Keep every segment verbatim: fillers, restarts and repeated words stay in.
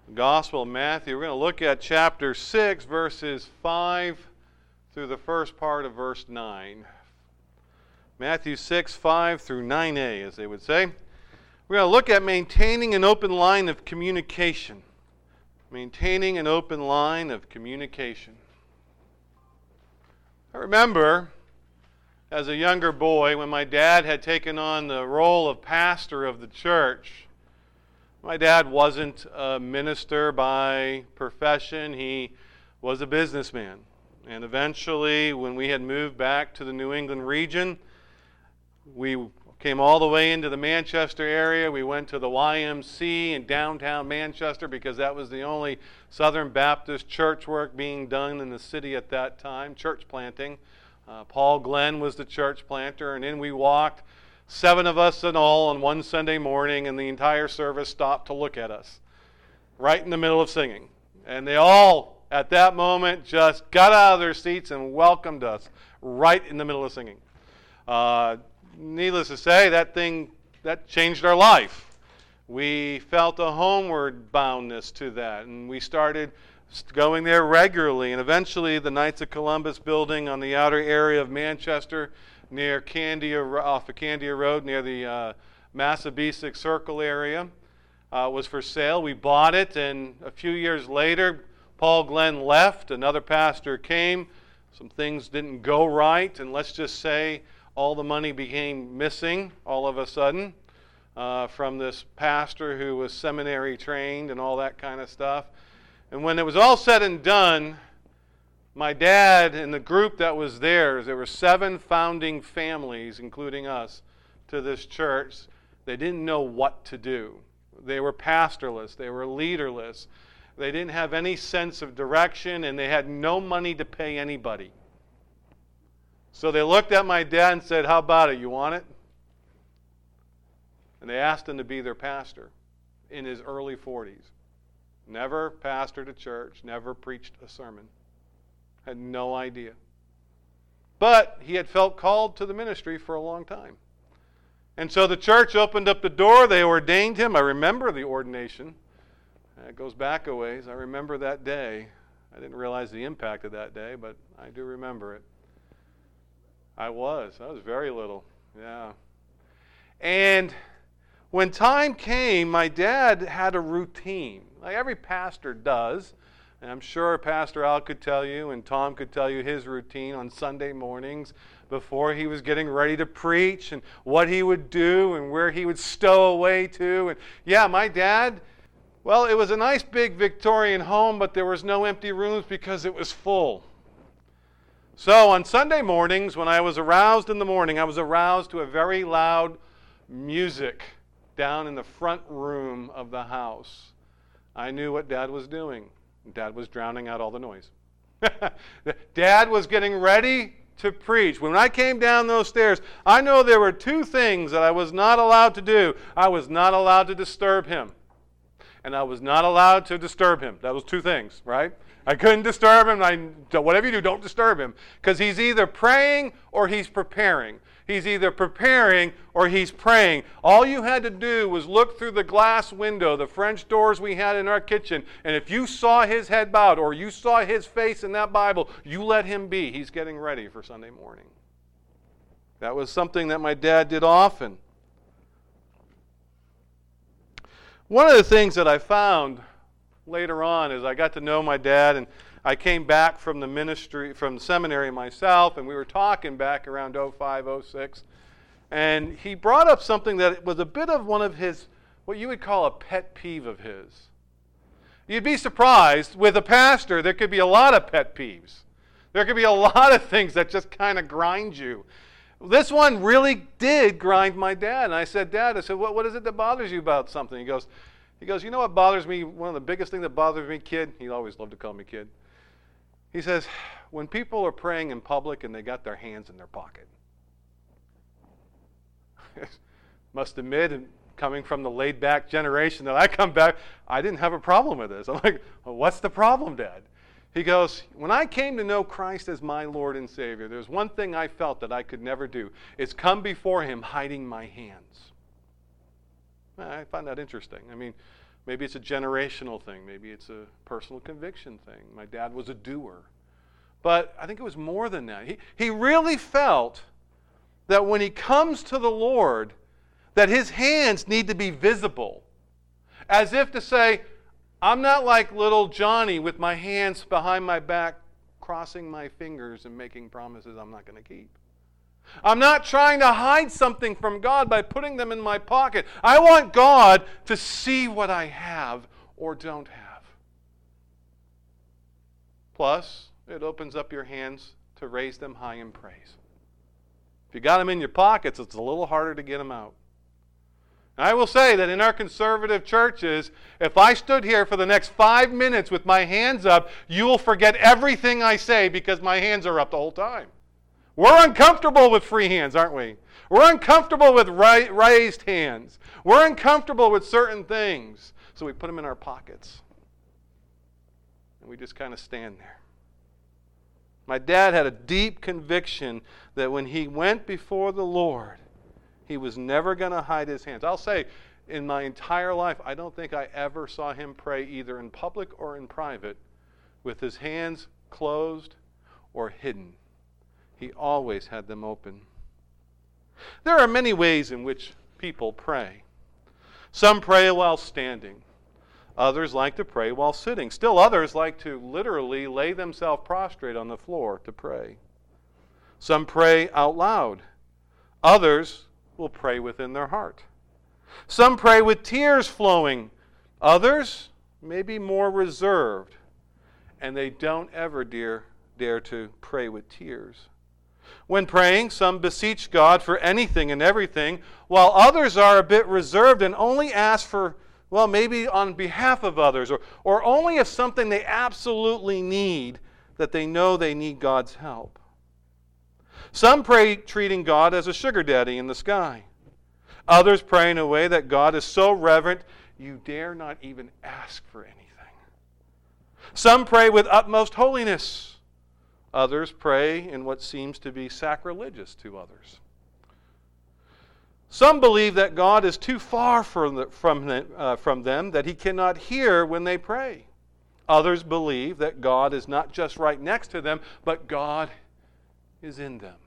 Gospel of Matthew. We're going to look at chapter six, verses five through the first part of verse nine. Matthew six, five through nine a, as they would say. We're going to look at maintaining an open line of communication. Maintaining an open line of communication. I remember, as a younger boy, when my dad had taken on the role of pastor of the church. My dad wasn't a minister by profession. He was a businessman. And eventually, when we had moved back to the New England region, we came all the way into the Manchester area. We went to the Y M C in downtown Manchester because that was the only Southern Baptist church work being done in the city at that time, church planting. Uh, Paul Glenn was the church planter, and in we walked. Seven of us in all on one Sunday morning, and the entire service stopped to look at us right in the middle of singing. And they all, at that moment, just got out of their seats and welcomed us right in the middle of singing. Uh, needless to say, that thing, that changed our life. We felt a homeward boundness to that, and we started going there regularly. And eventually, the Knights of Columbus building on the outer area of Manchester, near Candia, off of Candia Road, near the uh, Massabesic Circle area, uh, was for sale. We bought it, and a few years later, Paul Glenn left. Another pastor came. Some things didn't go right, and let's just say all the money became missing all of a sudden uh, from this pastor who was seminary trained and all that kind of stuff. And when it was all said and done, my dad and the group that was there, there were seven founding families, including us, to this church. They didn't know what to do. They were pastorless. They were leaderless. They didn't have any sense of direction, and they had no money to pay anybody. So they looked at my dad and said, "How about it? You want it?" And they asked him to be their pastor in his early forties. Never pastored a church, never preached a sermon. Had no idea. But he had felt called to the ministry for a long time. And so the church opened up the door. They ordained him. I remember the ordination. It goes back a ways. I remember that day. I didn't realize the impact of that day, but I do remember it. I was. I was very little. Yeah. And when time came, my dad had a routine, like every pastor does. And I'm sure Pastor Al could tell you, and Tom could tell you his routine on Sunday mornings before he was getting ready to preach, and what he would do, and where he would stow away to. And yeah, my dad, well, it was a nice big Victorian home, but there was no empty rooms because it was full. So on Sunday mornings, when I was aroused in the morning, I was aroused to a very loud music down in the front room of the house. I knew what Dad was doing. Dad was drowning out all the noise. Dad was getting ready to preach. When I came down those stairs, I know there were two things that I was not allowed to do. I was not allowed to disturb him. And I was not allowed to disturb him. That was two things, right? I couldn't disturb him. I, whatever you do, don't disturb him. Because he's either praying or he's preparing. He's either preparing or he's praying. All you had to do was look through the glass window, the French doors we had in our kitchen, and if you saw his head bowed or you saw his face in that Bible, you let him be. He's getting ready for Sunday morning. That was something that my dad did often. One of the things that I found later on is I got to know my dad, and I came back from the ministry, from the seminary myself, and we were talking back around oh five, oh six, and he brought up something that was a bit of one of his, what you would call a pet peeve of his. You'd be surprised, with a pastor, there could be a lot of pet peeves. There could be a lot of things that just kind of grind you. This one really did grind my dad, and I said, "Dad," I said, what, what is it that bothers you about something? He goes, he goes, "You know what bothers me? One of the biggest things that bothers me, kid," he always loved to call me kid. He says, "When people are praying in public and they got their hands in their pocket." Must admit, coming from the laid-back generation that I come back, I didn't have a problem with this. I'm like, well, "What's the problem, Dad?" He goes, "When I came to know Christ as my Lord and Savior, there's one thing I felt that I could never do. It's come before Him hiding my hands." I find that interesting. I mean, Maybe it's a generational thing. Maybe it's a personal conviction thing. My dad was a doer. But I think it was more than that. He, he really felt that when he comes to the Lord, that his hands need to be visible. As if to say, I'm not like little Johnny with my hands behind my back, crossing my fingers and making promises I'm not going to keep. I'm not trying to hide something from God by putting them in my pocket. I want God to see what I have or don't have. Plus, it opens up your hands to raise them high in praise. If you got them in your pockets, it's a little harder to get them out. And I will say that in our conservative churches, if I stood here for the next five minutes with my hands up, you will forget everything I say because my hands are up the whole time. We're uncomfortable with free hands, aren't we? We're uncomfortable with ra- raised hands. We're uncomfortable with certain things. So we put them in our pockets. And we just kind of stand there. My dad had a deep conviction that when he went before the Lord, he was never going to hide his hands. I'll say, in my entire life, I don't think I ever saw him pray either in public or in private with his hands closed or hidden. He always had them open. There are many ways in which people pray. Some pray while standing. Others like to pray while sitting. Still others like to literally lay themselves prostrate on the floor to pray. Some pray out loud. Others will pray within their heart. Some pray with tears flowing. Others may be more reserved, and they don't ever dare, dare to pray with tears. When praying, some beseech God for anything and everything, while others are a bit reserved and only ask for, well, maybe on behalf of others, or, or only if something they absolutely need, that they know they need God's help. Some pray treating God as a sugar daddy in the sky. Others pray in a way that God is so reverent, you dare not even ask for anything. Some pray with utmost holiness. Others pray in what seems to be sacrilegious to others. Some believe that God is too far from, the, from, the, uh, from them, that he cannot hear when they pray. Others believe that God is not just right next to them, but God is in them.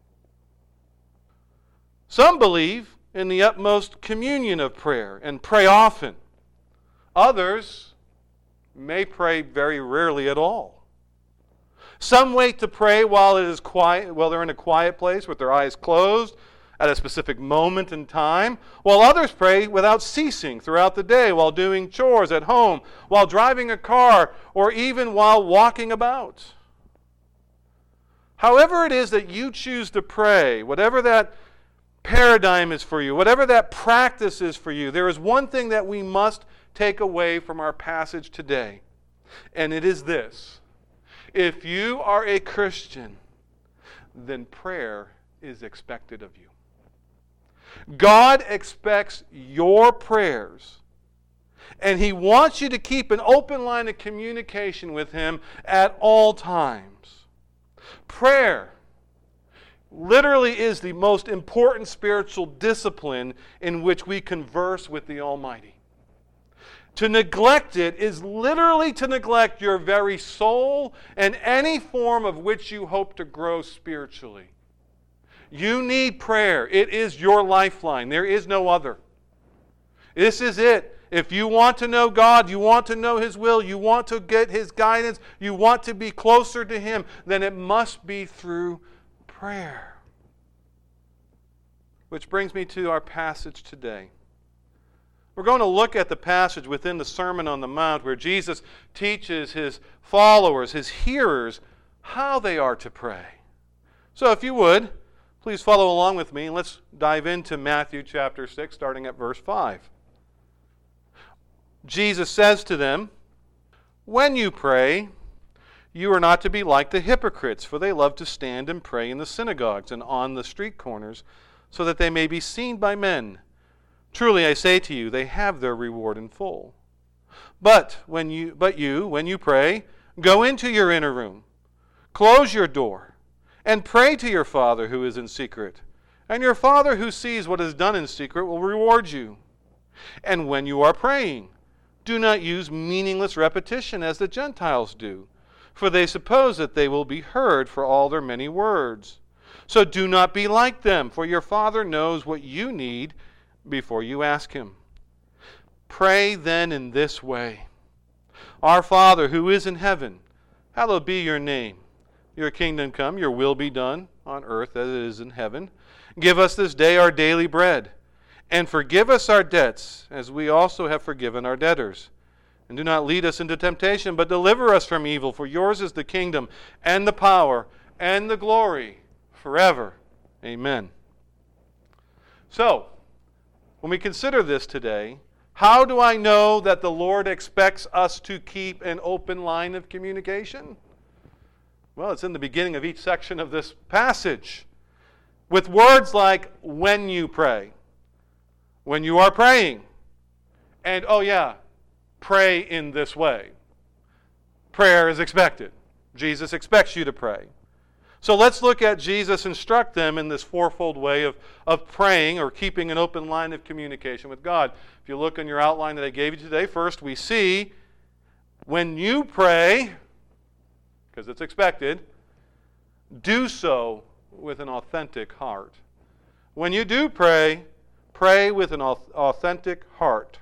Some believe in the utmost communion of prayer and pray often. Others may pray very rarely at all. Some wait to pray while it is quiet, while they're in a quiet place with their eyes closed at a specific moment in time, while others pray without ceasing throughout the day while doing chores at home, while driving a car, or even while walking about. However it is that you choose to pray, whatever that paradigm is for you, whatever that practice is for you, there is one thing that we must take away from our passage today, and it is this. If you are a Christian, then prayer is expected of you. God expects your prayers, and he wants you to keep an open line of communication with him at all times. Prayer literally is the most important spiritual discipline in which we converse with the Almighty. To neglect it is literally to neglect your very soul and any form of which you hope to grow spiritually. You need prayer. It is your lifeline. There is no other. This is it. If you want to know God, you want to know his will, you want to get his guidance, you want to be closer to him, then it must be through prayer. Which brings me to our passage today. We're going to look at the passage within the Sermon on the Mount where Jesus teaches his followers, his hearers, how they are to pray. So if you would, please follow along with me and let's dive into Matthew chapter six, starting at verse five. Jesus says to them, "When you pray, you are not to be like the hypocrites, for they love to stand and pray in the synagogues and on the street corners, so that they may be seen by men. Truly I say to you, they have their reward in full. But when you, but you, when you pray, go into your inner room, close your door, and pray to your Father who is in secret. And your Father who sees what is done in secret will reward you. And when you are praying, Do not use meaningless repetition as the Gentiles do, for they suppose that they will be heard for all their many words. So do not be like them, for your Father knows what you need before you ask Him. Pray then in this way. Our Father who is in heaven, hallowed be your name. Your kingdom come, your will be done on earth as it is in heaven. Give us this day our daily bread, and forgive us our debts, as we also have forgiven our debtors. And do not lead us into temptation, but deliver us from evil. For yours is the kingdom, and the power, and the glory, forever. Amen. So, when we consider this today, how do I know that the Lord expects us to keep an open line of communication? Well, it's in the beginning of each section of this passage, with words like, when you pray, when you are praying, and, oh yeah, pray in this way. Prayer is expected. Jesus expects you to pray. So let's look at Jesus instruct them in this fourfold way of, of praying or keeping an open line of communication with God. If you look in your outline that I gave you today, first we see, when you pray, because it's expected, do so with an authentic heart. When you do pray, pray with an authentic heart.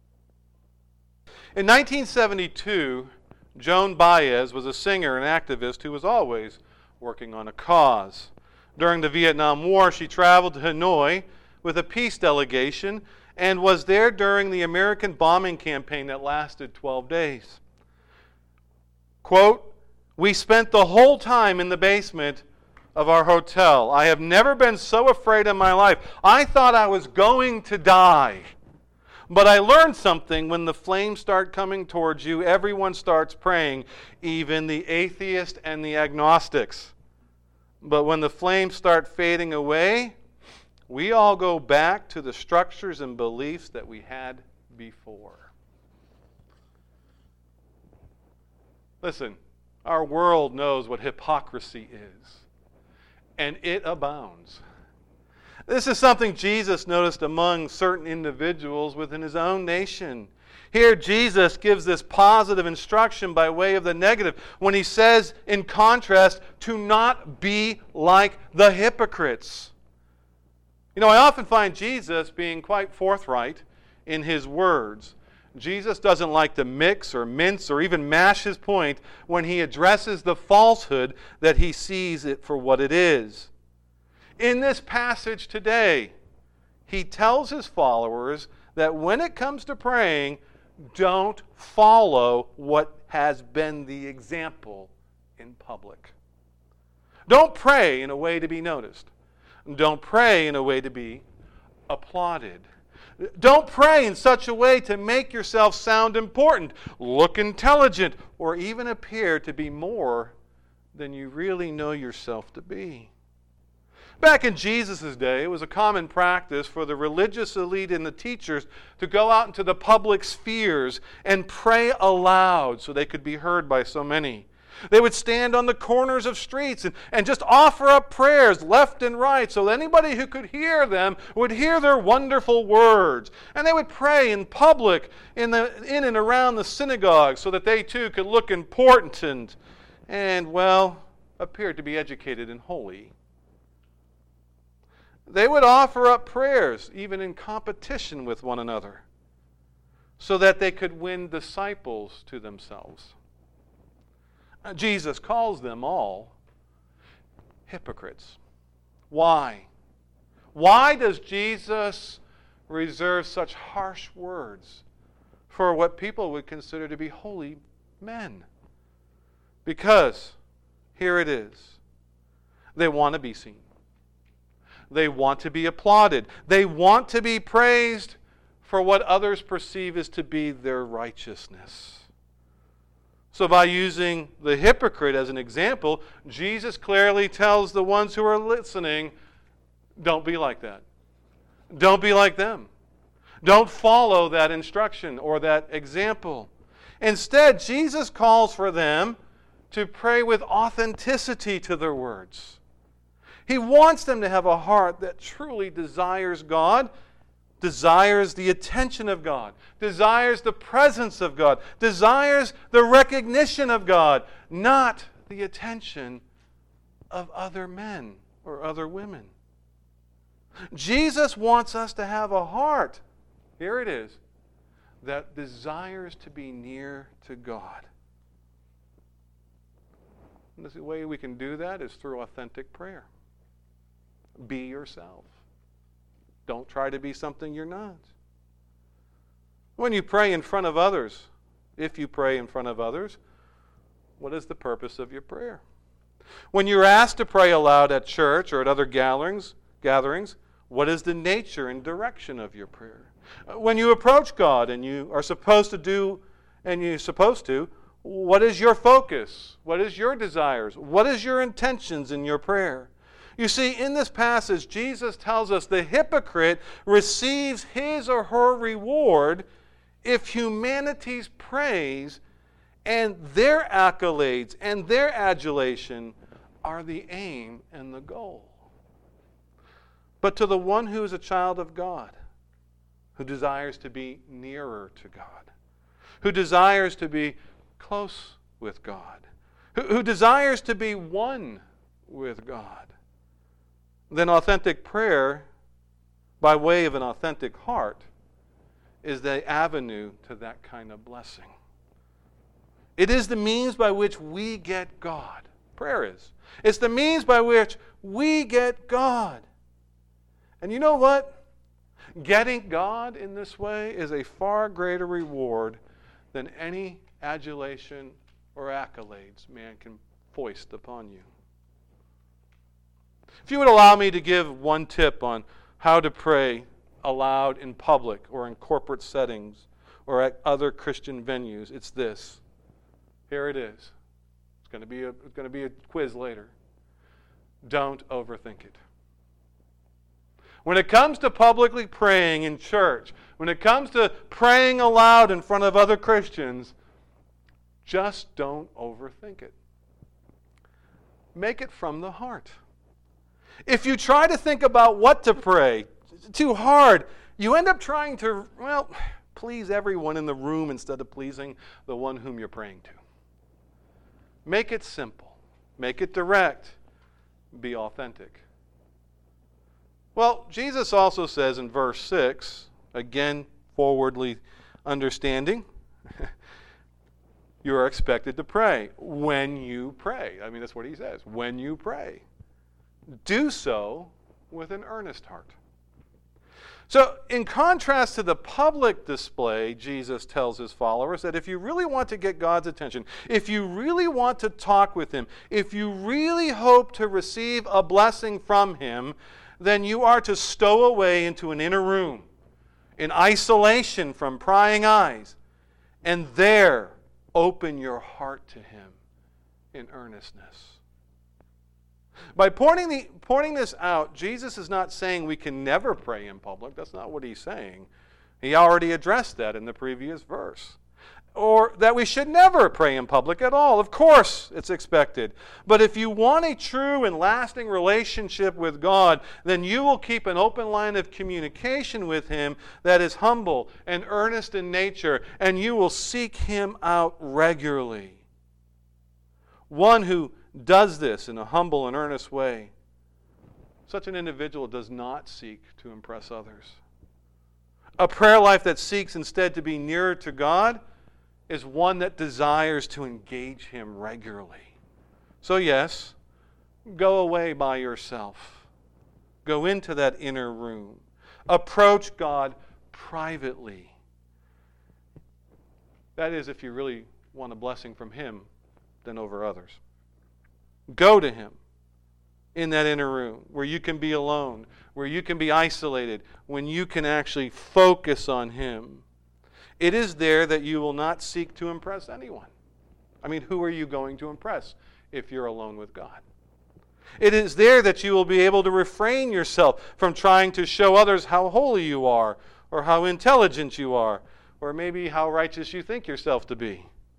In nineteen seventy-two, Joan Baez was a singer and activist who was always working on a cause. During the Vietnam War, she traveled to Hanoi with a peace delegation and was there during the American bombing campaign that lasted twelve days. Quote, "We spent the whole time in the basement of our hotel. I have never been so afraid in my life. I thought I was going to die. But I learned something. When the flames start coming towards you, everyone starts praying, even the atheists and the agnostics. But when the flames start fading away, we all go back to the structures and beliefs that we had before." Listen, our world knows what hypocrisy is, and it abounds. This is something Jesus noticed among certain individuals within his own nation. Here, Jesus gives this positive instruction by way of the negative when he says, in contrast, to not be like the hypocrites. You know, I often find Jesus being quite forthright in his words. Jesus doesn't like to mix or mince or even mash his point when he addresses the falsehood that he sees it for what it is. In this passage today, he tells his followers that when it comes to praying, don't follow what has been the example in public. Don't pray in a way to be noticed. Don't pray in a way to be applauded. Don't pray in such a way to make yourself sound important, look intelligent, or even appear to be more than you really know yourself to be. Back in Jesus' day, it was a common practice for the religious elite and the teachers to go out into the public spheres and pray aloud so they could be heard by so many. They would stand on the corners of streets and, and just offer up prayers left and right so anybody who could hear them would hear their wonderful words. And they would pray in public in, the, in and around the synagogue so that they too could look important and, and, well, appear to be educated and holy. They would offer up prayers, even in competition with one another, so that they could win disciples to themselves. Jesus calls them all hypocrites. Why? Why does Jesus reserve such harsh words for what people would consider to be holy men? Because, here it is, they want to be seen. They want to be applauded. They want to be praised for what others perceive as to be their righteousness. So by using the hypocrite as an example, Jesus clearly tells the ones who are listening, don't be like that. Don't be like them. Don't follow that instruction or that example. Instead, Jesus calls for them to pray with authenticity to their words. He wants them to have a heart that truly desires God, desires the attention of God, desires the presence of God, desires the recognition of God, not the attention of other men or other women. Jesus wants us to have a heart, here it is, that desires to be near to God. And the way we can do that is through authentic prayer. Be yourself. Don't try to be something you're not. When you pray in front of others, if you pray in front of others, what is the purpose of your prayer? When you're asked to pray aloud at church or at other gatherings, gatherings, what is the nature and direction of your prayer? When you approach God and you are supposed to do, and you're supposed to, what is your focus? What is your desires? What is your intentions in your prayer? You see, in this passage, Jesus tells us the hypocrite receives his or her reward if humanity's praise and their accolades and their adulation are the aim and the goal. But to the one who is a child of God, who desires to be nearer to God, who desires to be close with God, who, who desires to be one with God, then authentic prayer, by way of an authentic heart, is the avenue to that kind of blessing. It is the means by which we get God. Prayer is. It's the means by which we get God. And you know what? Getting God in this way is a far greater reward than any adulation or accolades man can foist upon you. If you would allow me to give one tip on how to pray aloud in public or in corporate settings or at other Christian venues, it's this. Here it is. It's going to be a, it's going to be a quiz later. Don't overthink it. When it comes to publicly praying in church, when it comes to praying aloud in front of other Christians, just don't overthink it. Make it from the heart. If you try to think about what to pray too hard, you end up trying to, well, please everyone in the room instead of pleasing the one whom you're praying to. Make it simple. Make it direct. Be authentic. Well, Jesus also says in verse six, again, forwardly understanding, you are expected to pray when you pray. I mean, that's what he says. When you pray. Do so with an earnest heart. So, in contrast to the public display, Jesus tells his followers that if you really want to get God's attention, if you really want to talk with him, if you really hope to receive a blessing from him, then you are to stow away into an inner room, in isolation from prying eyes, and there open your heart to him in earnestness. By pointing, the, pointing this out, Jesus is not saying we can never pray in public. That's not what he's saying. He already addressed that in the previous verse. Or that we should never pray in public at all. Of course, it's expected. But if you want a true and lasting relationship with God, then you will keep an open line of communication with him that is humble and earnest in nature, and you will seek him out regularly. One who does this in a humble and earnest way, such an individual does not seek to impress others. A prayer life that seeks instead to be nearer to God is one that desires to engage him regularly. So yes, go away by yourself. Go into that inner room. Approach God privately. That is, if you really want a blessing from him than over others. Go to him in that inner room where you can be alone, where you can be isolated, when you can actually focus on him. It is there that you will not seek to impress anyone. I mean, who are you going to impress if you're alone with God? It is there that you will be able to refrain yourself from trying to show others how holy you are, or how intelligent you are, or maybe how righteous you think yourself to be.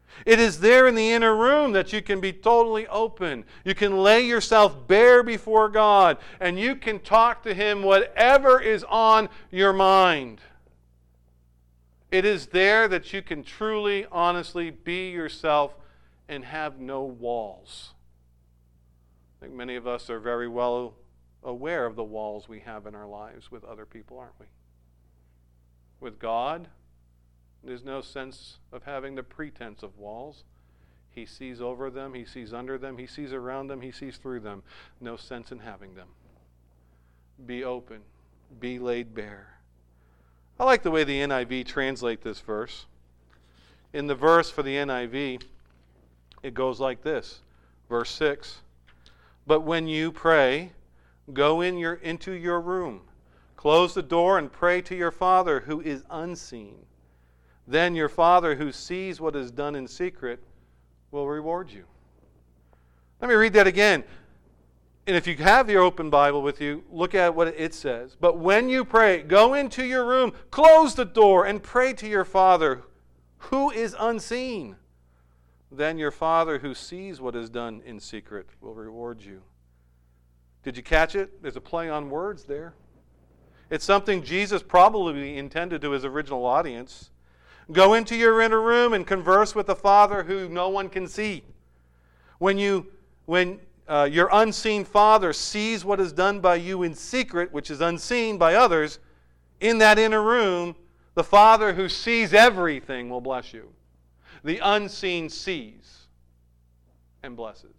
It is there in the inner room that you can be totally open. You can lay yourself bare before God, and you can talk to Him whatever is on your mind. It is there that you can truly, honestly be yourself and have no walls. I think many of us are very well aware of the walls we have in our lives with other people, aren't we? With God, there's no sense of having the pretense of walls. He sees over them, He sees under them, He sees around them, He sees through them. No sense in having them. Be open. Be laid bare. I like the way the N I V translate this verse. In the verse for the N I V, it goes like this. Verse six. But when you pray, go in your into your room, close the door, and pray to your Father who is unseen. Then your Father who sees what is done in secret will reward you. Let me read that again. And if you have your open Bible with you, look at what it says. But when you pray, go into your room, close the door, and pray to your Father who is unseen. Then your Father who sees what is done in secret will reward you. Did you catch it? There's a play on words there. It's something Jesus probably intended to his original audience. Go into your inner room and converse with the Father who no one can see. When you, when uh, your unseen Father sees what is done by you in secret, which is unseen by others, in that inner room, the Father who sees everything will bless you. The unseen sees and blesses.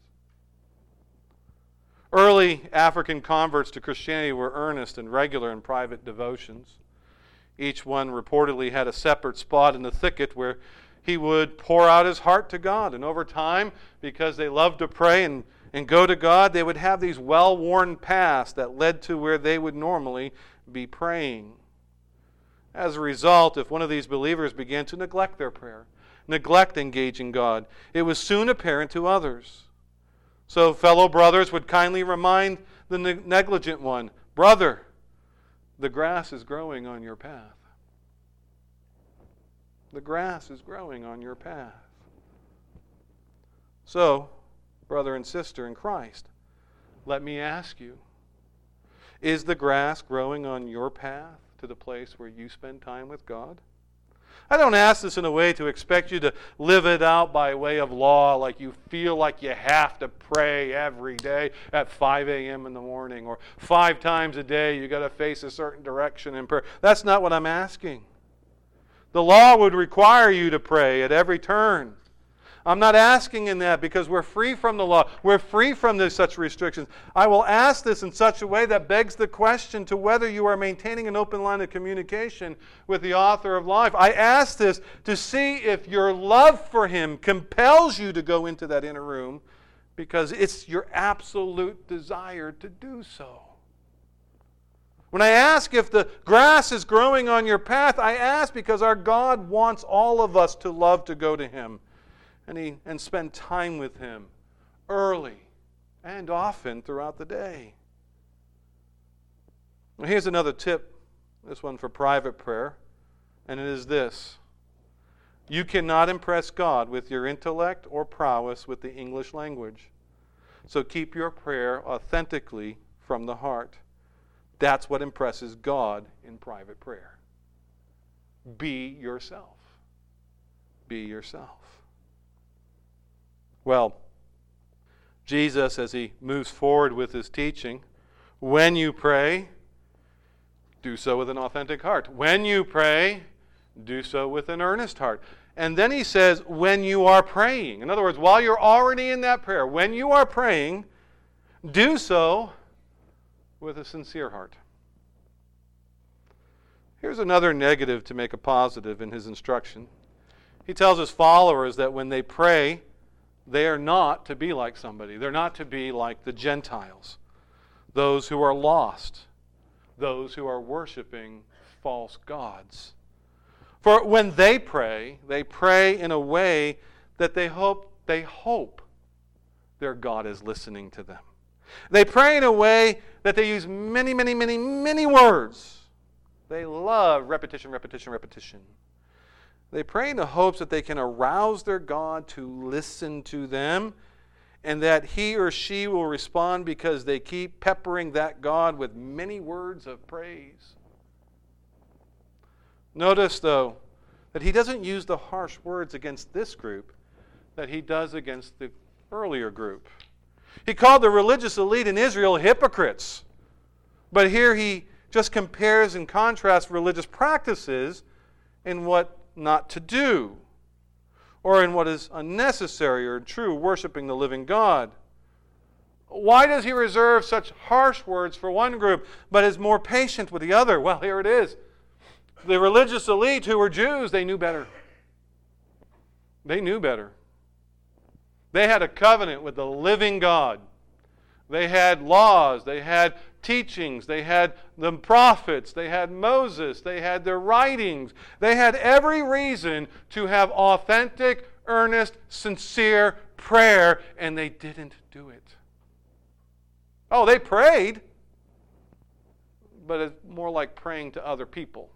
Early African converts to Christianity were earnest and regular in private devotions. Each one reportedly had a separate spot in the thicket where he would pour out his heart to God. And over time, because they loved to pray and, and go to God, they would have these well-worn paths that led to where they would normally be praying. As a result, if one of these believers began to neglect their prayer, neglect engaging God, it was soon apparent to others. So fellow brothers would kindly remind the ne- negligent one, brother, the grass is growing on your path. The grass is growing on your path. So, brother and sister in Christ, let me ask you, is the grass growing on your path to the place where you spend time with God? I don't ask this in a way to expect you to live it out by way of law, like you feel like you have to pray every day at five a.m. in the morning, or five times a day you got to face a certain direction in prayer. That's not what I'm asking. The law would require you to pray at every turn. I'm not asking in that because we're free from the law. We're free from this, such restrictions. I will ask this in such a way that begs the question to whether you are maintaining an open line of communication with the author of life. I ask this to see if your love for Him compels you to go into that inner room because it's your absolute desire to do so. When I ask if the grass is growing on your path, I ask because our God wants all of us to love to go to Him. And, he, and spend time with Him early and often throughout the day. Well, here's another tip, this one for private prayer, and it is this. You cannot impress God with your intellect or prowess with the English language. So keep your prayer authentically from the heart. That's what impresses God in private prayer. Be yourself. Be yourself. Well, Jesus, as He moves forward with His teaching, when you pray, do so with an authentic heart. When you pray, do so with an earnest heart. And then He says, when you are praying. In other words, while you're already in that prayer, when you are praying, do so with a sincere heart. Here's another negative to make a positive in His instruction. He tells His followers that when they pray, they are not to be like somebody. They're not to be like the Gentiles, those who are lost, those who are worshiping false gods. For when they pray, they pray in a way that they hope they hope their God is listening to them. They pray in a way that they use many, many, many, many words. They love repetition, repetition, repetition. They pray in the hopes that they can arouse their God to listen to them, and that he or she will respond because they keep peppering that God with many words of praise. Notice, though, that he doesn't use the harsh words against this group that he does against the earlier group. He called the religious elite in Israel hypocrites. But here he just compares and contrasts religious practices in what not to do, or in what is unnecessary or true, worshiping the living God. Why does he reserve such harsh words for one group, but is more patient with the other? Well, here it is. The religious elite who were Jews, they knew better. They knew better. They had a covenant with the living God. They had laws, they had teachings, they had the prophets, they had Moses, they had their writings. They had every reason to have authentic, earnest, sincere prayer, and they didn't do it. Oh, they prayed, but it's more like praying to other people,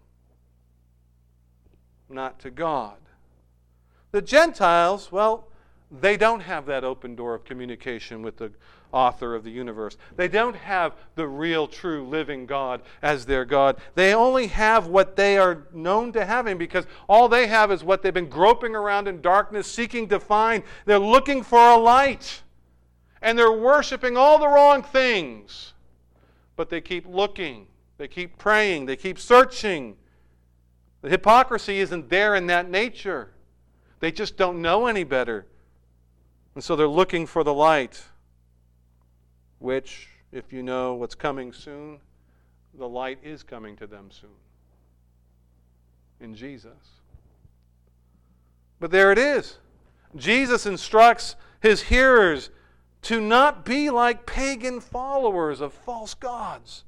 not to God. The Gentiles, well, they don't have that open door of communication with the author of the universe. They don't have the real, true, living God as their God. They only have what they are known to having, because all they have is what they've been groping around in darkness, seeking to find. They're looking for a light, and they're worshiping all the wrong things. But they keep looking, they keep praying, they keep searching. The hypocrisy isn't there in that nature. They just don't know any better. And so they're looking for the light, which, if you know what's coming soon, the light is coming to them soon. In Jesus. But there it is. Jesus instructs his hearers to not be like pagan followers of false gods.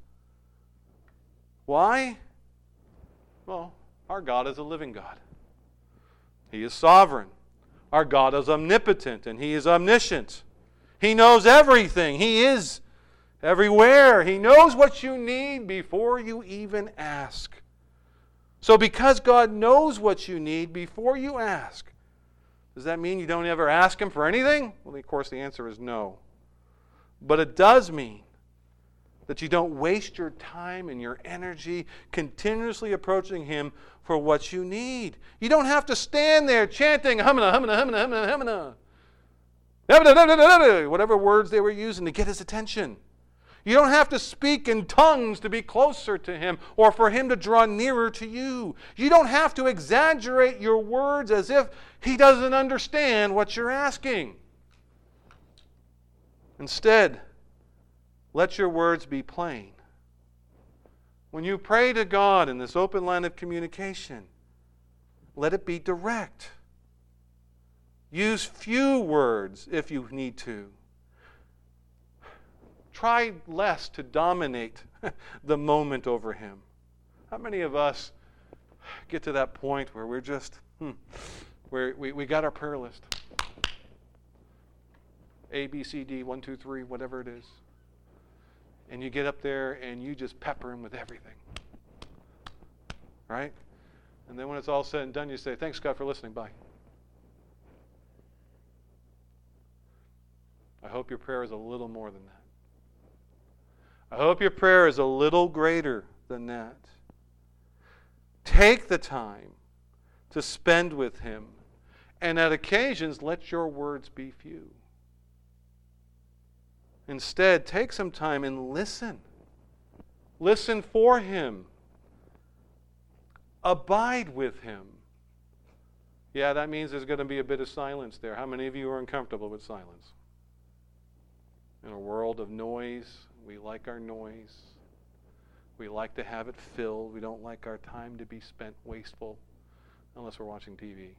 Why? Well, our God is a living God. He is sovereign. Our God is omnipotent, and he is omniscient. He knows everything. He is everywhere. He knows what you need before you even ask. So because God knows what you need before you ask, does that mean you don't ever ask him for anything? Well, of course, the answer is no. But it does mean that you don't waste your time and your energy continuously approaching him for what you need. You don't have to stand there chanting, humana, humana, humana, humana, humana, whatever words they were using to get his attention. You don't have to speak in tongues to be closer to him or for him to draw nearer to you. You don't have to exaggerate your words as if he doesn't understand what you're asking. Instead, let your words be plain. When you pray to God in this open line of communication, let it be direct. Use few words if you need to. Try less to dominate the moment over him. How many of us get to that point where we're just, hmm, where we, we got our prayer list. A, B, C, D, one, two, three, whatever it is. And you get up there and you just pepper him with everything. Right? And then when it's all said and done, you say, thanks, God, for listening. Bye. I hope your prayer is a little more than that. I hope your prayer is a little greater than that. Take the time to spend with him, and at occasions, let your words be few. Instead, take some time and listen. Listen for him. Abide with him. Yeah, that means there's going to be a bit of silence there. How many of you are uncomfortable with silence? In a world of noise, we like our noise. We like to have it filled. We don't like our time to be spent wasteful unless we're watching T V.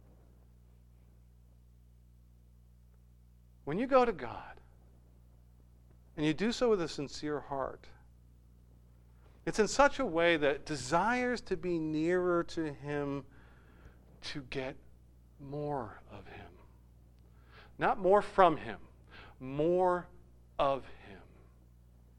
When you go to God, and you do so with a sincere heart, it's in such a way that desires to be nearer to him to get more of him. Not more from him, more of him.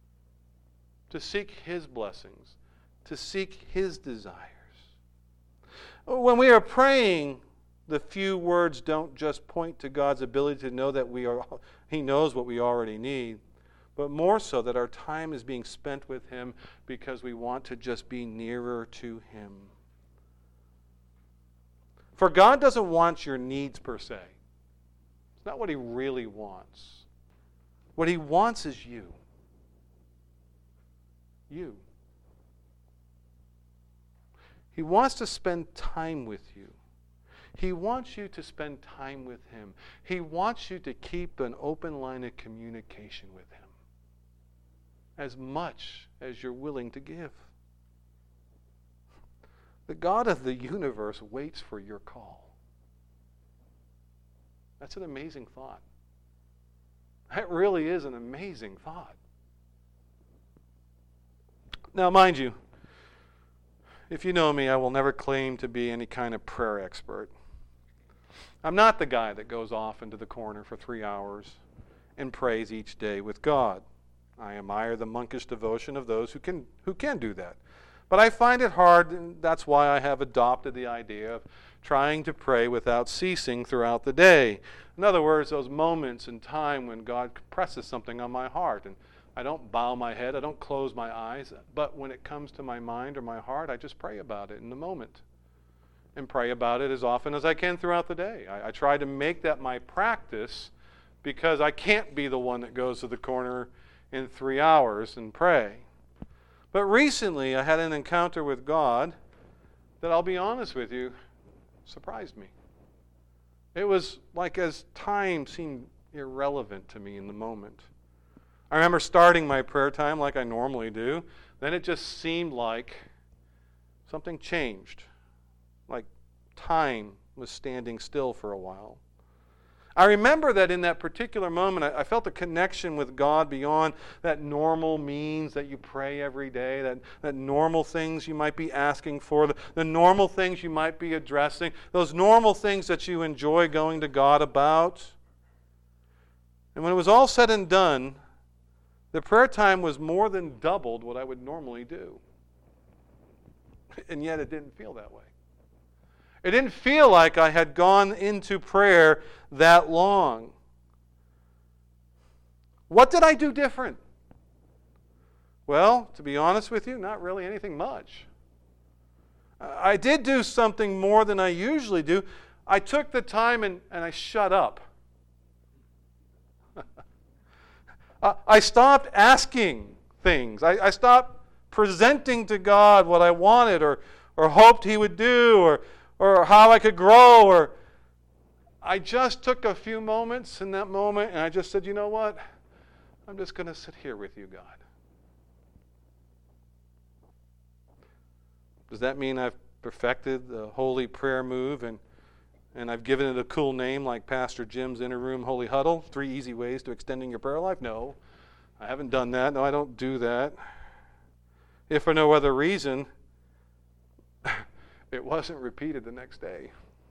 To seek his blessings, to seek his desires. When we are praying, the few words don't just point to God's ability to know that we are, He knows what we already need, but more so that our time is being spent with Him because we want to just be nearer to Him. For God doesn't want your needs per se. It's not what He really wants. What He wants is you. You. He wants to spend time with you. He wants you to spend time with Him. He wants you to keep an open line of communication with Him, as much as you're willing to give. The God of the universe waits for your call. That's an amazing thought. That really is an amazing thought. Now, mind you, if you know me, I will never claim to be any kind of prayer expert. I'm not the guy that goes off into the corner for three hours and prays each day with God. I admire the monkish devotion of those who can who can do that. But I find it hard, and that's why I have adopted the idea of trying to pray without ceasing throughout the day. In other words, those moments in time when God presses something on my heart, and I don't bow my head, I don't close my eyes, but when it comes to my mind or my heart, I just pray about it in the moment. And pray about it as often as I can throughout the day. I, I try to make that my practice because I can't be the one that goes to the corner in three hours and pray. But recently I had an encounter with God that, I'll be honest with you, surprised me. It was like as time seemed irrelevant to me in the moment. I remember starting my prayer time like I normally do. Then it just seemed like something changed. Like time was standing still for a while. I remember that in that particular moment, I, I felt a connection with God beyond that normal means that you pray every day, that, that normal things you might be asking for, the, the normal things you might be addressing, those normal things that you enjoy going to God about. And when it was all said and done, the prayer time was more than doubled what I would normally do. And yet it didn't feel that way. It didn't feel like I had gone into prayer that long. What did I do different? Well, to be honest with you, not really anything much. I did do something more than I usually do. I took the time and, and I shut up. I stopped asking things. I, I stopped presenting to God what I wanted or, or hoped He would do or or how I could grow, or I just took a few moments in that moment and I just said, you know what? I'm just going to sit here with you, God. Does that mean I've perfected the holy prayer move and, and I've given it a cool name like Pastor Jim's Inner Room Holy Huddle, three easy ways to extending your prayer life? No, I haven't done that. No, I don't do that. If for no other reason, it wasn't repeated the next day.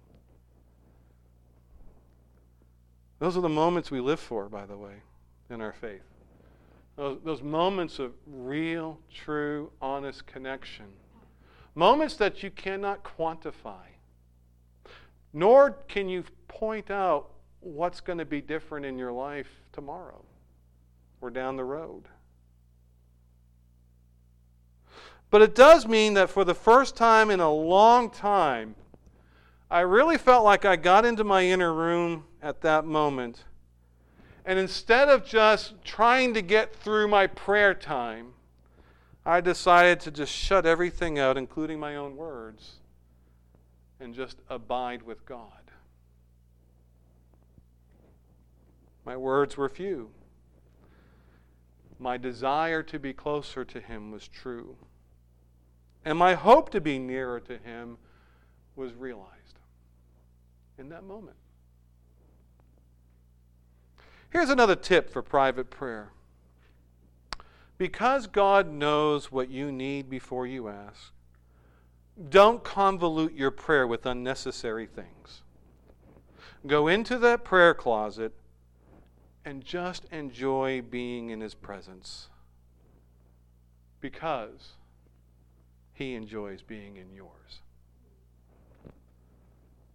Those are the moments we live for, by the way, in our faith. Those, those moments of real, true, honest connection. Moments that you cannot quantify. Nor can you point out what's going to be different in your life tomorrow or down the road. But it does mean that for the first time in a long time, I really felt like I got into my inner room at that moment. And instead of just trying to get through my prayer time, I decided to just shut everything out, including my own words, and just abide with God. My words were few. My desire to be closer to Him was true. And my hope to be nearer to Him was realized in that moment. Here's another tip for private prayer. Because God knows what you need before you ask, don't convolute your prayer with unnecessary things. Go into that prayer closet and just enjoy being in His presence. Because He enjoys being in yours.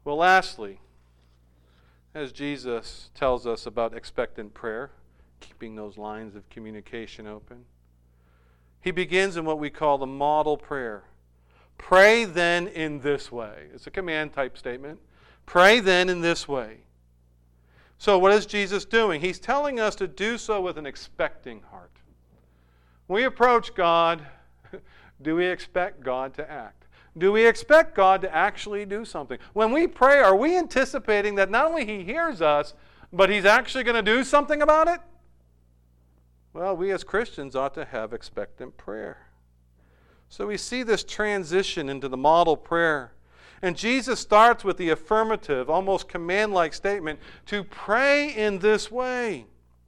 Well, lastly, as Jesus tells us about expectant prayer, keeping those lines of communication open, he begins in what we call the model prayer. Pray then in this way. It's a command type statement. Pray then in this way. So what is Jesus doing? He's telling us to do so with an expecting heart. When we approach God, do we expect God to act? Do we expect God to actually do something? When we pray, are we anticipating that not only He hears us, but He's actually going to do something about it? Well, we as Christians ought to have expectant prayer. So we see this transition into the model prayer. And Jesus starts with the affirmative, almost command-like statement, to pray in this way.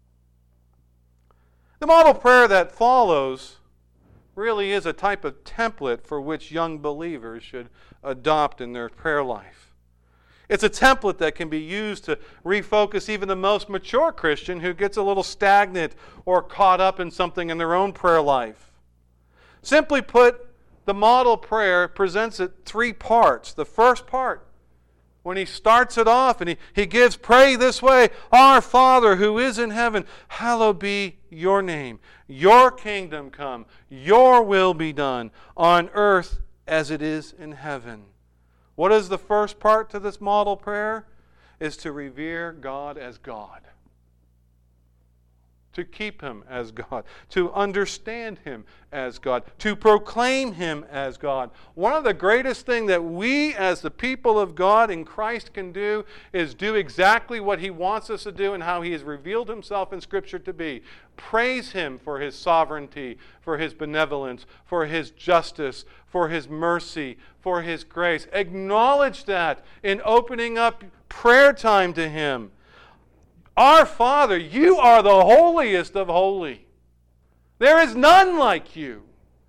The model prayer that follows really is a type of template for which young believers should adopt in their prayer life. It's a template that can be used to refocus even the most mature Christian who gets a little stagnant or caught up in something in their own prayer life. Simply put, the model prayer presents it three parts. The first part, when he starts it off and he, he gives, pray this way, Our Father who is in heaven, hallowed be your name. Your kingdom come. Your will be done on earth as it is in heaven. What is the first part to this model prayer? Is to revere God as God. To keep Him as God, to understand Him as God, to proclaim Him as God. One of the greatest things that we as the people of God in Christ can do is do exactly what He wants us to do and how He has revealed Himself in Scripture to be. Praise Him for His sovereignty, for His benevolence, for His justice, for His mercy, for His grace. Acknowledge that in opening up prayer time to Him. Our Father, you are the holiest of holy. There is none like you.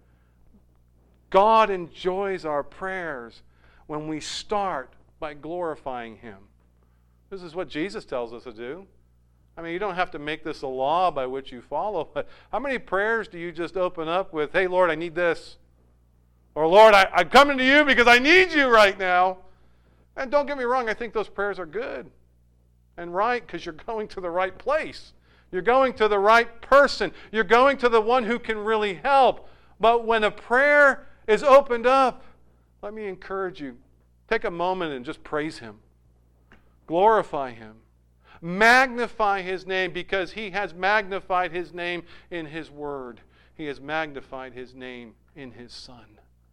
God enjoys our prayers when we start by glorifying Him. This is what Jesus tells us to do. I mean, you don't have to make this a law by which you follow, but how many prayers do you just open up with, hey, Lord, I need this? Or, Lord, I, I'm coming to you because I need you right now. And don't get me wrong, I think those prayers are good and right because you're going to the right place. You're going to the right person. You're going to the one who can really help. But when a prayer is opened up, let me encourage you, take a moment and just praise Him. Glorify Him. Magnify His name because He has magnified His name in His Word. He has magnified His name in His Son.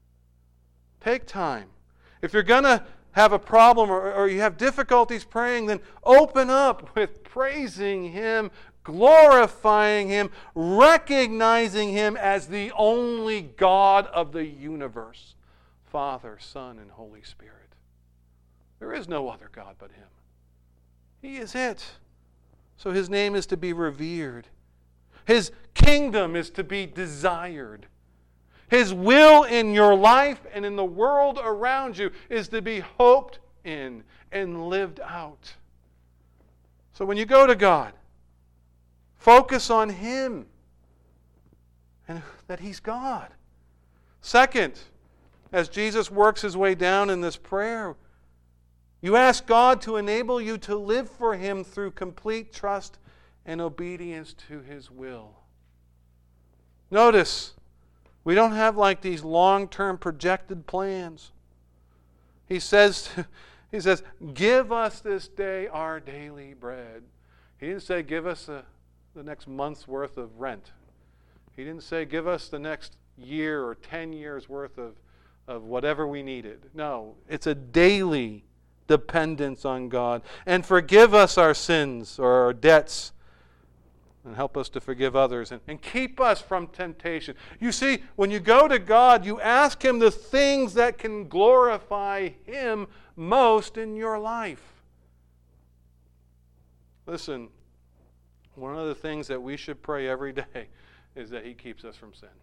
Take time. If you're going to have a problem or, or you have difficulties praying, then open up with praising Him, glorifying Him, recognizing Him as the only God of the universe, Father, Son, and Holy Spirit. There is no other God but Him. He is it. So His name is to be revered. His kingdom is to be desired. His will in your life and in the world around you is to be hoped in and lived out. So when you go to God, focus on Him and that He's God. Second, as Jesus works His way down in this prayer, you ask God to enable you to live for Him through complete trust and obedience to His will. Notice, we don't have like these long-term projected plans. He says, he says, give us this day our daily bread. He didn't say give us a, the next month's worth of rent. He didn't say give us the next year or ten years worth of, of whatever we needed. No, it's a daily dependence on God. And forgive us our sins or our debts. And help us to forgive others. And, and keep us from temptation. You see, when you go to God, you ask Him the things that can glorify Him most in your life. Listen, one of the things that we should pray every day is that He keeps us from sin.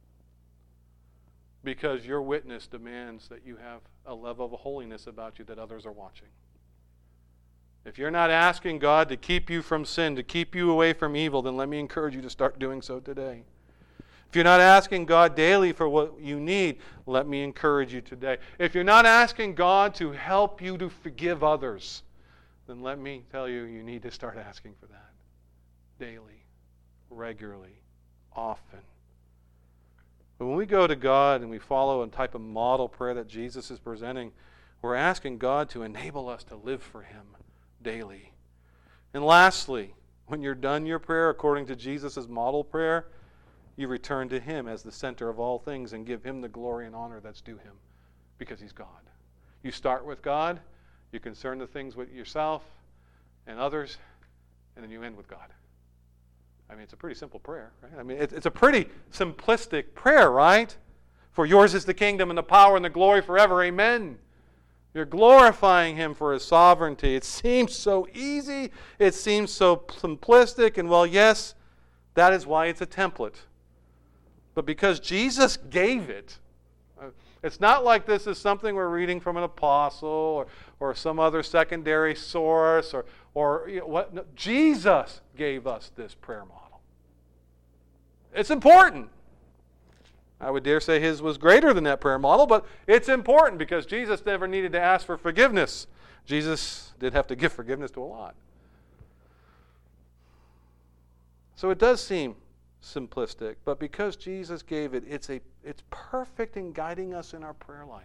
Because your witness demands that you have a level of holiness about you that others are watching. If you're not asking God to keep you from sin, to keep you away from evil, then let me encourage you to start doing so today. If you're not asking God daily for what you need, let me encourage you today. If you're not asking God to help you to forgive others, then let me tell you, you need to start asking for that daily, regularly, often. But when we go to God and we follow a type of model prayer that Jesus is presenting, we're asking God to enable us to live for Him daily. And lastly, when you're done your prayer according to Jesus' model prayer, you return to Him as the center of all things and give Him the glory and honor that's due Him because He's God. You start with God, you concern the things with yourself and others, and then you end with God. I mean, it's a pretty simple prayer, right? I mean, it's a pretty simplistic prayer, right? For yours is the kingdom and the power and the glory forever. Amen. You're glorifying Him for His sovereignty. It seems so easy. It seems so simplistic. And well, yes, that is why it's a template. But because Jesus gave it, it's not like this is something we're reading from an apostle or, or some other secondary source or, or you know, what. No, Jesus gave us this prayer model. It's important. I would dare say His was greater than that prayer model, but it's important because Jesus never needed to ask for forgiveness. Jesus did have to give forgiveness to a lot. So it does seem simplistic, but because Jesus gave it, it's a it's perfect in guiding us in our prayer life.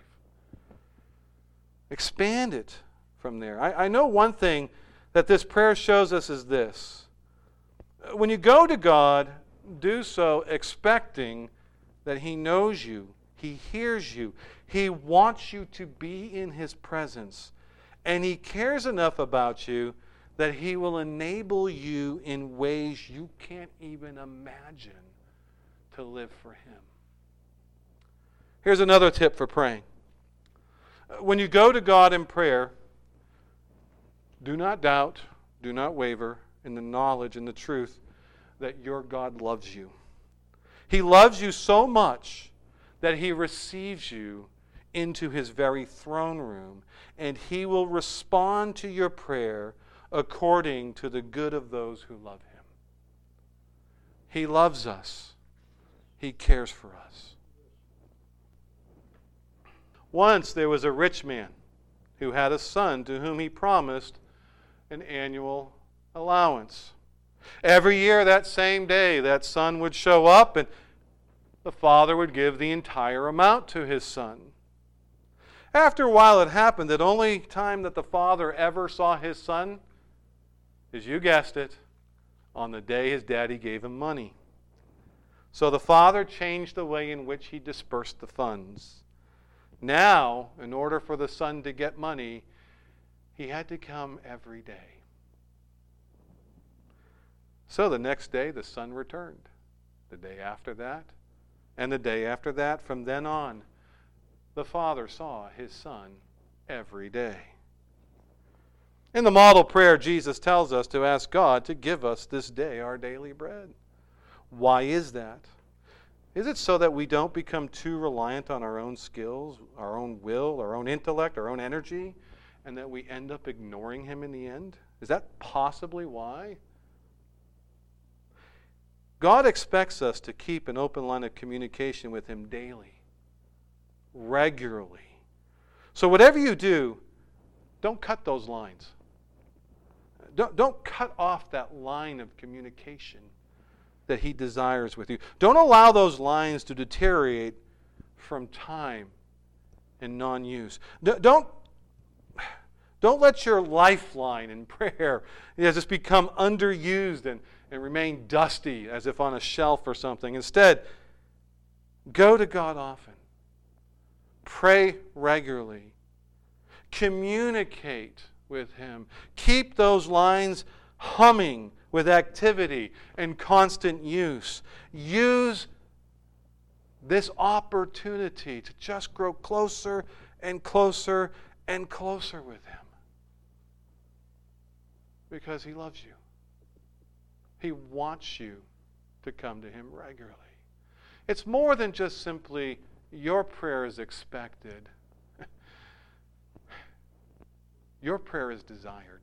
Expand it from there. I, I know one thing that this prayer shows us is this. When you go to God, do so expecting that He knows you, He hears you, He wants you to be in His presence, and He cares enough about you that He will enable you in ways you can't even imagine to live for Him. Here's another tip for praying. When you go to God in prayer, do not doubt, do not waver in the knowledge and the truth that your God loves you. He loves you so much that He receives you into His very throne room, and He will respond to your prayer according to the good of those who love Him. He loves us. He cares for us. Once there was a rich man who had a son to whom he promised an annual allowance. Every year, that same day, that son would show up and the father would give the entire amount to his son. After a while, it happened that only time that the father ever saw his son is, you guessed it, on the day his daddy gave him money. So the father changed the way in which he dispersed the funds. Now, in order for the son to get money, he had to come every day. So the next day, the son returned. The day after that, and the day after that, from then on, the father saw his son every day. In the model prayer, Jesus tells us to ask God to give us this day our daily bread. Why is that? Is it so that we don't become too reliant on our own skills, our own will, our own intellect, our own energy, and that we end up ignoring Him in the end? Is that possibly why? God expects us to keep an open line of communication with Him daily, regularly. So whatever you do, don't cut those lines. Don't, don't cut off that line of communication that He desires with you. Don't allow those lines to deteriorate from time and non-use. Don't, don't let your lifeline in prayer you know, just become underused and, and remain dusty as if on a shelf or something. Instead, go to God often. Pray regularly. Communicate with Him. Keep those lines humming with activity and constant use. Use this opportunity to just grow closer and closer and closer with Him. Because He loves you. He wants you to come to Him regularly. It's more than just simply your prayer is expected. Your prayer is desired.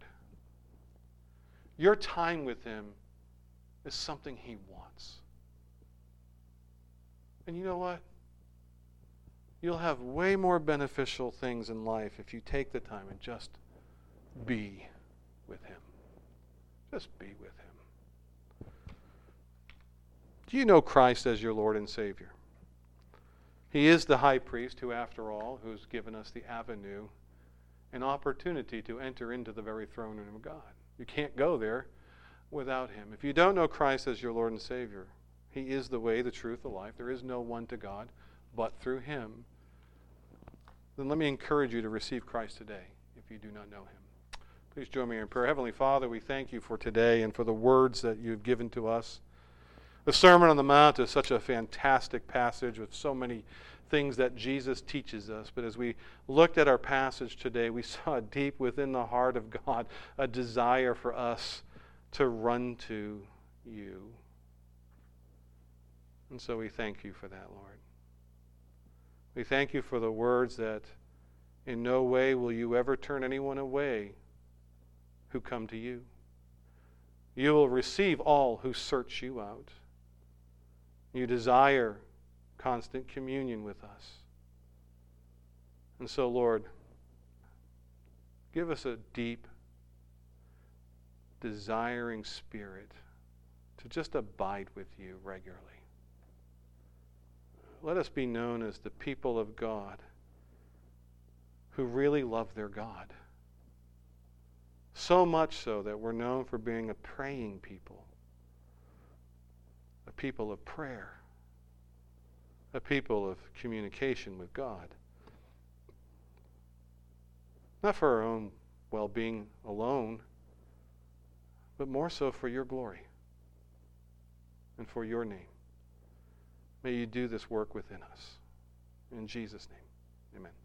Your time with Him is something He wants. And you know what? You'll have way more beneficial things in life if you take the time and just be with Him. Just be with Him. Do you know Christ as your Lord and Savior? He is the high priest who, after all, who's given us the avenue, an opportunity to enter into the very throne room of God. You can't go there without Him. If you don't know Christ as your Lord and Savior, He is the way, the truth, the life. There is no one to God but through Him. Then let me encourage you to receive Christ today if you do not know Him. Please join me in prayer. Heavenly Father, we thank You for today and for the words that You've given to us. The Sermon on the Mount is such a fantastic passage with so many things that Jesus teaches us. But as we looked at our passage today, we saw deep within the heart of God a desire for us to run to You. And so we thank You for that, Lord. We thank You for the words that in no way will You ever turn anyone away who come to You. You will receive all who search You out. You desire constant communion with us. And so, Lord, give us a deep, desiring spirit to just abide with You regularly. Let us be known as the people of God who really love their God. So much so that we're known for being a praying people, a people of prayer, a people of communication with God. Not for our own well-being alone, but more so for Your glory and for Your name. May You do this work within us. In Jesus' name, amen.